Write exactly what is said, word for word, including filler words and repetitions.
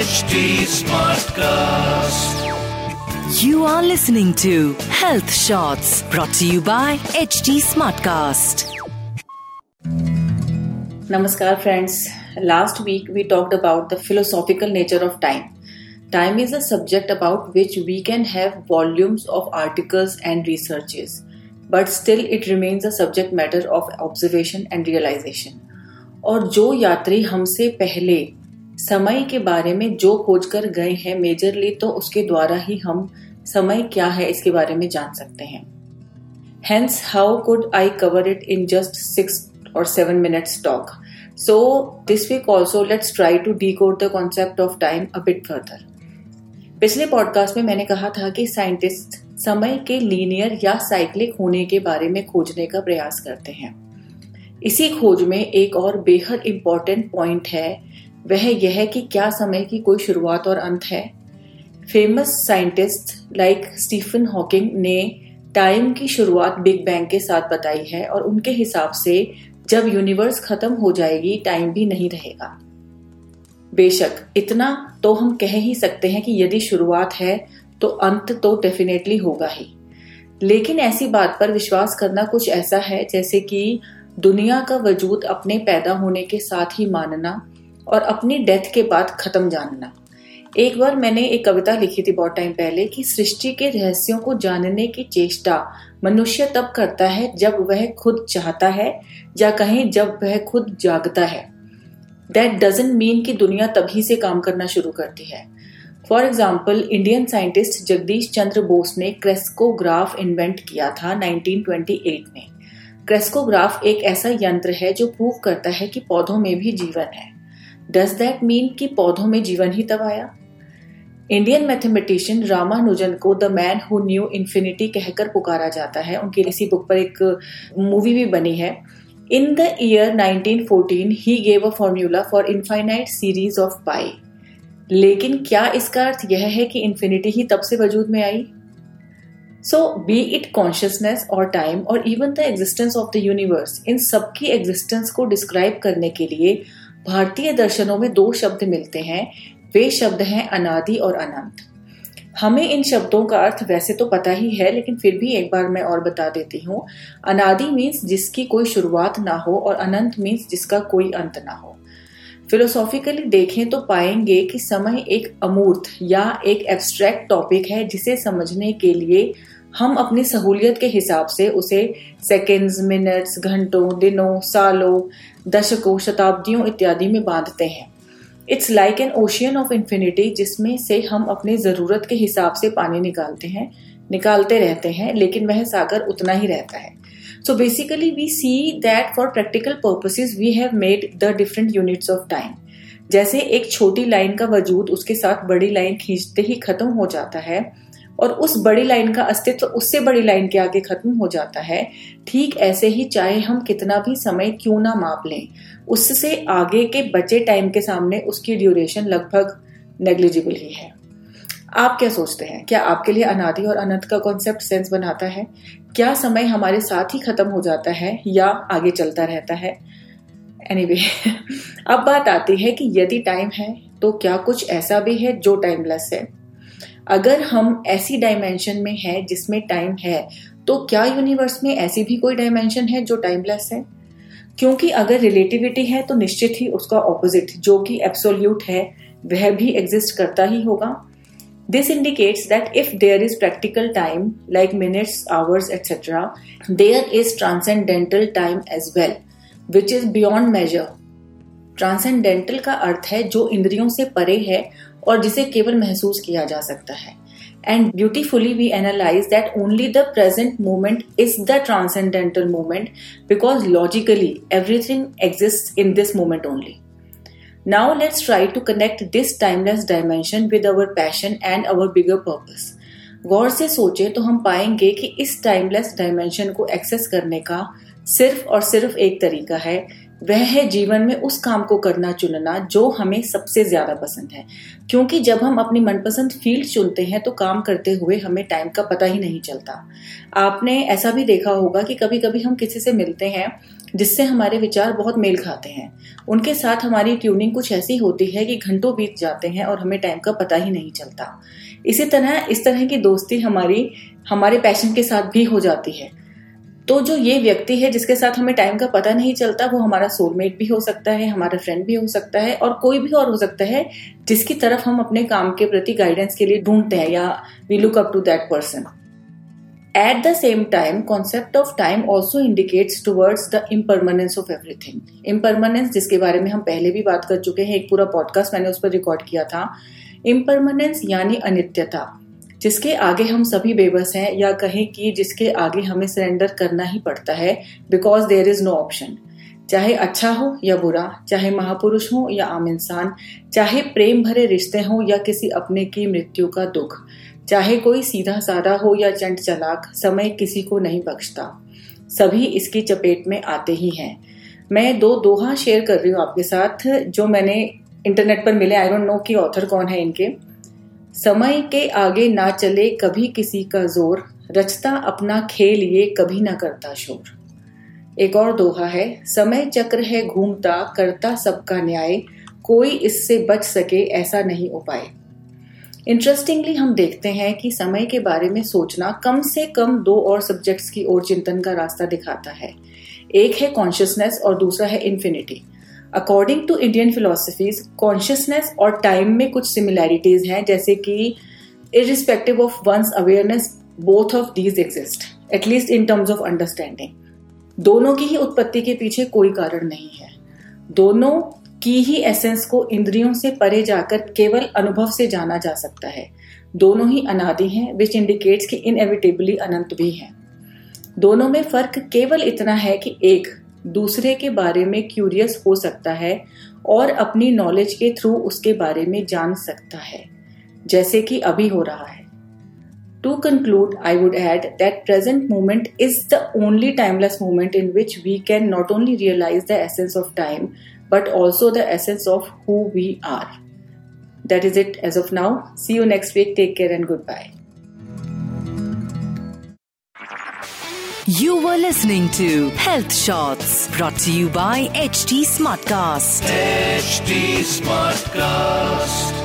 H T Smartcast. You are listening to Health Shots brought to you by H T Smartcast. Namaskar friends. Last week we talked about the philosophical nature of time. Time is a subject about which we can have volumes of articles and researches, but still it remains a subject matter of observation and realization. और जो यात्री हमसे पहले समय के बारे में जो खोज कर गए हैं मेजरली, तो उसके द्वारा ही हम समय क्या है इसके बारे में जान सकते हैं. Hence, how could I cover it in just six or seven minutes talk? So, this week also let's try to decode the concept of time a bit further. पिछले पॉडकास्ट में मैंने कहा था कि साइंटिस्ट समय के लीनियर या cyclic होने के बारे में खोजने का प्रयास करते हैं. इसी खोज में एक और बेहद इम्पोर्टेंट पॉइंट है, वह यह है कि क्या समय की कोई शुरुआत और अंत है. Famous scientist like Stephen Hawking ने टाइम की शुरुआत बिग बैंग के साथ बताई है और उनके हिसाब से जब यूनिवर्स खत्म हो जाएगी टाइम भी नहीं रहेगा. बेशक इतना तो हम कह ही सकते हैं कि यदि शुरुआत है तो अंत तो डेफिनेटली होगा ही. लेकिन ऐसी बात पर विश्वास करना कुछ ऐसा है जैसे कि दुनिया का वजूद अपने पैदा होने के साथ ही मानना और अपनी डेथ के बाद खत्म जानना. एक बार मैंने एक कविता लिखी थी बहुत टाइम पहले कि सृष्टि के रहस्यों को जानने की चेष्टा मनुष्य तब करता है जब वह खुद चाहता है, या कहें जब वह खुद जागता है. दैट डजंट मीन कि दुनिया तभी से काम करना शुरू करती है. For example, Indian scientist Jagadish Chandra Bose ने क्रेस्कोग्राफ इन्वेंट किया था नाइनटीन ट्वेंटी एट में. क्रेस्कोग्राफ एक ऐसा यंत्र है जो प्रूव करता है कि पौधों में भी जीवन है. डज दैट मीन कि पौधों में जीवन ही तब आया? इंडियन मैथमेटिशियन रामानुजन को the man who knew infinity कहकर पुकारा जाता है. उनकी इसी बुक पर एक मूवी भी बनी है. In the year nineteen fourteen he gave a formula for infinite series of pi. लेकिन क्या इसका अर्थ यह है कि इन्फिनिटी ही तब से वजूद में आई? So, be it consciousness or time or even the existence of the universe, इन सबकी एग्जिस्टेंस को डिस्क्राइब करने के लिए भारतीय दर्शनों में दो शब्द मिलते हैं. वे शब्द हैं अनादि और अनंत. हमें इन शब्दों का अर्थ वैसे तो पता ही है, लेकिन फिर भी एक बार मैं और बता देती हूँ. अनादि मीन्स जिसकी कोई शुरुआत ना हो और अनंत मीन्स जिसका कोई अंत ना हो. फिलोसॉफिकली देखें तो पाएंगे कि समय एक अमूर्त या एक एब्स्ट्रैक्ट टॉपिक है जिसे समझने के लिए हम अपनी सहूलियत के हिसाब से उसे सेकेंड्स, मिनट्स, घंटों, दिनों, सालों, दशकों, शताब्दियों इत्यादि में बांधते हैं. It's like an ocean of infinity जिसमें से हम अपनी जरूरत के हिसाब से पानी निकालते हैं, निकालते रहते हैं, लेकिन वह सागर उतना ही रहता है. So basically we see that for practical purposes we have made the different units of time. जैसे एक छोटी लाइन का वजूद उसके साथ बड़ी लाइन खींचते ही खत्म हो जाता है और उस बड़ी लाइन का अस्तित्व उससे बड़ी लाइन के आगे खत्म हो जाता है, ठीक ऐसे ही चाहे हम कितना भी समय क्यों ना माप लें, उससे आगे के बचे टाइम के सामने उसकी ड्यूरेशन लगभग नेग्लिजिबल ही है. आप क्या सोचते हैं? क्या आपके लिए अनादि और अनंत का कॉन्सेप्ट सेंस बनाता है? क्या समय हमारे साथ ही खत्म हो जाता है या आगे चलता रहता है? एनीवे anyway, अब बात आती है कि यदि टाइम है तो क्या कुछ ऐसा भी है जो टाइमलेस है? अगर हम ऐसी डायमेंशन में हैं जिसमें टाइम है, तो क्या यूनिवर्स में ऐसी भी कोई डायमेंशन है जो टाइमलेस है? क्योंकि अगर रिलेटिविटी है तो निश्चित ही उसका ऑपोजिट जो कि एब्सोल्यूट है वह भी एग्जिस्ट करता ही होगा. This indicates that if there is practical time, like minutes, hours, et cetera, there is transcendental time as well, which is beyond measure. Transcendental का अर्थ है जो इंद्रियों से परे है और जिसे केवल महसूस किया जा सकता है. And beautifully we analyze that only the present moment is the transcendental moment because logically everything exists in this moment only. Now let's try to connect this timeless dimension with our passion and our bigger purpose. गौर से सोचे तो हम पाएंगे कि इस timeless dimension को access करने का सिर्फ और सिर्फ एक तरीका है, वह है जीवन में उस काम को करना चुनना जो हमें सबसे ज्यादा पसंद है, क्योंकि जब हम अपनी मनपसंद फील्ड चुनते हैं तो काम करते हुए हमें टाइम का पता ही नहीं चलता। आपने ऐसा भी देखा होगा कि कभी कभी हम किसी से मिलते हैं जिससे हमारे विचार बहुत मेल खाते हैं, उनके साथ हमारी ट्यूनिंग कुछ ऐसी होती है कि घंटों बीत जाते हैं और हमें टाइम का पता ही नहीं चलता। इसी तरह इस तरह की दोस्ती हमारी हमारे पैशन के साथ भी हो जाती है। तो जो ये व्यक्ति है जिसके साथ हमें टाइम का पता नहीं चलता, वो हमारा सोलमेट भी हो सकता है, हमारा फ्रेंड भी हो सकता है और कोई भी और हो सकता है जिसकी तरफ हम अपने काम के प्रति गाइडेंस के लिए ढूंढते हैं या we look up to that person. At the same time, concept of time also indicates towards the impermanence of everything. Impermanence जिसके बारे में हम पहले भी बात कर चुके हैं, एक पूरा पॉडकास्ट मैंने उस पर रिकॉर्ड किया था। Impermanence यानी अनित्यता, जिसके आगे हम सभी बेबस हैं, या कहें कि जिसके आगे हमें सरेंडर करना ही पड़ता है because there is no option. चाहे अच्छा हो या बुरा, चाहे महापुरुष हो या आम इंसान, चाहे प्रेम भरे रिश्ते हो या किसी अपने की मृत्यु का दुख, चाहे कोई सीधा साधा हो या चंट चालाक, समय किसी को नहीं बख्शता, सभी इसकी चपेट में आते ही हैं। मैं दो दोहा शेयर कर रही हूँ आपके साथ जो मैंने इंटरनेट पर मिले। आई डोंट नो कि ऑथर कौन है इनके। समय के आगे ना चले कभी किसी का जोर, रचता अपना खेल ये कभी ना करता शोर। एक और दोहा है, समय चक्र है घूमता करता सबका न्याय, कोई इससे बच सके ऐसा नहीं उपाय। इंटरेस्टिंगली हम देखते हैं कि समय के बारे में सोचना कम से कम दो और सब्जेक्ट्स की ओर चिंतन का रास्ता दिखाता है। एक है कॉन्शियसनेस और दूसरा है infinity. According to Indian philosophies, consciousness और टाइम में कुछ सिमिलैरिटीज हैं, जैसे कि irrespective of one's awareness both of these exist, at least in terms of understanding. दोनों की ही उत्पत्ति के पीछे कोई कारण नहीं है। दोनों की ही एसेंस को इंद्रियों से परे जाकर केवल अनुभव से जाना जा सकता है। दोनों ही अनादि हैं, विच इंडिकेट्स कि इनएविटेबली अनंत भी हैं। दोनों में फर्क केवल इतना है कि एक दूसरे के बारे में क्यूरियस हो सकता है और अपनी नॉलेज के थ्रू उसके बारे में जान सकता है, जैसे कि अभी हो रहा है। To conclude, I would add that present moment is the only timeless moment in which we can not only realize the essence of time, but also the essence of who we are. That is it as of now. See you next week. Take care and goodbye. You were listening to Health Shots, brought to you by H T Smartcast. H T Smartcast.